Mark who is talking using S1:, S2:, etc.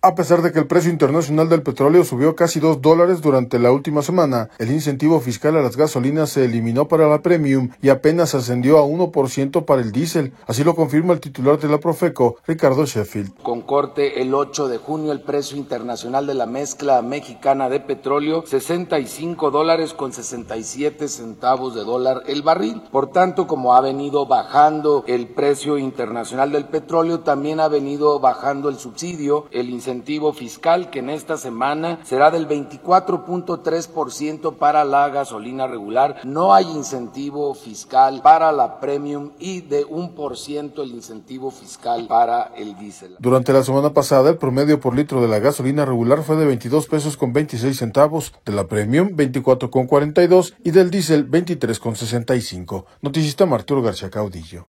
S1: A pesar de que el precio internacional del petróleo subió casi $2 durante la última semana, el incentivo fiscal a las gasolinas se eliminó para la Premium y apenas ascendió a 1% para el diésel. Así lo confirma el titular de la Profeco, Ricardo Sheffield.
S2: Con corte el 8 de junio, el precio internacional de la mezcla mexicana de petróleo, $65.67 el barril. Por tanto, como ha venido bajando el precio internacional del petróleo, también ha venido bajando el subsidio, el incentivo fiscal, que en esta semana será del 24.3% para la gasolina regular. No hay incentivo fiscal para la Premium y de 1% el incentivo fiscal para el diésel.
S1: Durante la semana pasada, el promedio por litro de la gasolina regular fue de 22 pesos con 26 centavos, de la Premium 24 con 42 y del diésel 23 con 65. Noticista Arturo García Caudillo.